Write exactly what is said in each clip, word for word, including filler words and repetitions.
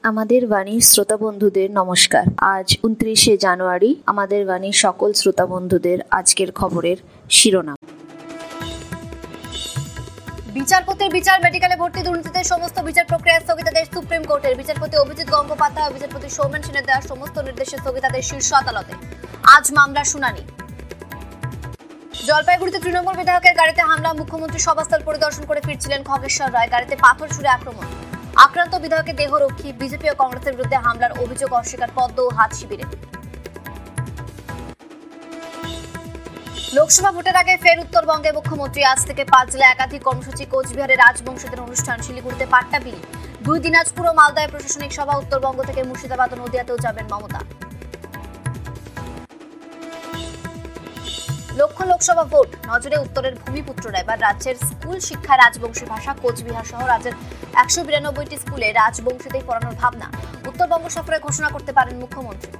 আমাদের বাণীর শ্রোতা বন্ধুদের নমস্কার। আজ উনত্রিশে জানুয়ারি। আমাদের বাণীর সকল শ্রোতা বন্ধুদের আজকের খবরের শিরোনাম। বিচারপতির বিচার, মেডিকেলে ভর্তি দুর্নীতিতে সমস্ত বিচার প্রক্রিয়া স্থগিতাদেশ সুপ্রিম কোর্টের। বিচারপতি অভিজিৎ গঙ্গোপাধ্যায় ও বিচারপতি সৌমেন সেনের দেওয়া সমস্ত নির্দেশে স্থগিতাদেশ শীর্ষ আদালতে। আজ মামলার শুনানি। জলপাইগুড়িতে তৃণমূল বিধায়কের গাড়িতে হামলা, মুখ্যমন্ত্রী সভাস্থল পরিদর্শন করে ফিরছিলেন খগেশ্বর রায়। গাড়িতে পাথর ছুড়ে আক্রমণ, আক্রান্ত বিধায়কের দেহরক্ষী। বিজেপি ও কংগ্রেসের বিরুদ্ধে হামলার অভিযোগ অস্বীকার পদ্ম ও হাত শিবিরে। লোকসভা ভোটের আগে ফের উত্তরবঙ্গে মুখ্যমন্ত্রী। আজ থেকে পাঁচ জেলায় একাধিক কর্মসূচি। কোচবিহারে রাজবংশীদের অনুষ্ঠান, শিলিগুড়িতে পাট্টা বিলি, দুই দিনাজপুর ও মালদায় প্রশাসনিক সভা। উত্তরবঙ্গ থেকে মুর্শিদাবাদ ও নদিয়াতেও যাবেন মমতা। লক্ষ লোকসভা ভোট নজরে উত্তরের ভূমিপুত্ররা। এবার রাজ্যের স্কুল শিক্ষায় রাজবংশী ভাষা। কোচবিহার সহ রাজ্যের একশো বিরানব্বইটি স্কুলে রাজবংশীতেই পড়ানোর ভাবনা। উত্তরবঙ্গ সফরে ঘোষণা করতে পারেন মুখ্যমন্ত্রী।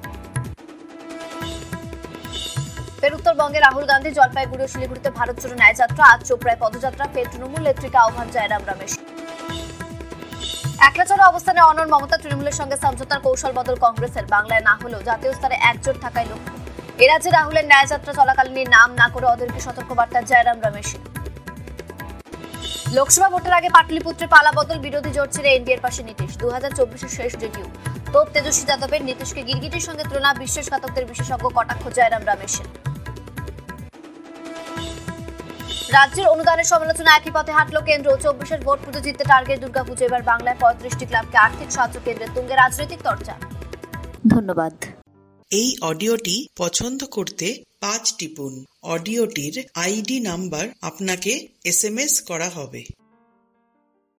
ফের উত্তরবঙ্গে রাহুল গান্ধী। জলপাইগুড়ি ও শিলিগুড়িতে ভারত জোড়ো ন্যায় যাত্রা। আজ চোপড়ায় পদযাত্রা। ফের তৃণমূল নেত্রীকে আহ্বান জয়রাম রমেশ। একলাচড়া অবস্থানে অনড় মমতা। তৃণমূলের সঙ্গে সমঝোতার কৌশল বদল কংগ্রেসের। বাংলায় না হলেও জাতীয় স্তরে একজোট থাকায় লক্ষ্য। এ রাজ্যে রাহুলের ন্যায়যাত্রা চলাকালীন নাম না করে ওদেরকে সতর্কবার্তা জয়রাম রমেশের। লোকসভা ভোটের আগে পাটলিপুত্রে পালা বদল, বিরোধী জোট ছেড়ে এনডিএর পাশে নীতিশ। দু হাজার চব্বিশের শেষ জেডিইউ তোপ তেজস্বী যাদবের। নীতিশকে গিরগিটির সঙ্গে তুলনা, বিশ্বাসঘাতকদের বিশেষজ্ঞ কটাক্ষ জয়রাম রমেশের। রাজ্যের অনুদানের সমালোচনা, একই পথে হাঁটল কেন্দ্র। চব্বিশের ভোট পুজো জিততে টার্গেট দুর্গাপুজো। এবার বাংলায় পঁয়ত্রিশটি ক্লাবকে আর্থিক সাহায্য। কেন্দ্রের তুঙ্গে রাজনৈতিক চর্চা। ধন্যবাদ। এই অডিওটি পছন্দ করতে পাঁচ টিপুন। অডিওটির আইডি নাম্বার আপনাকে এস এম এস করা হবে।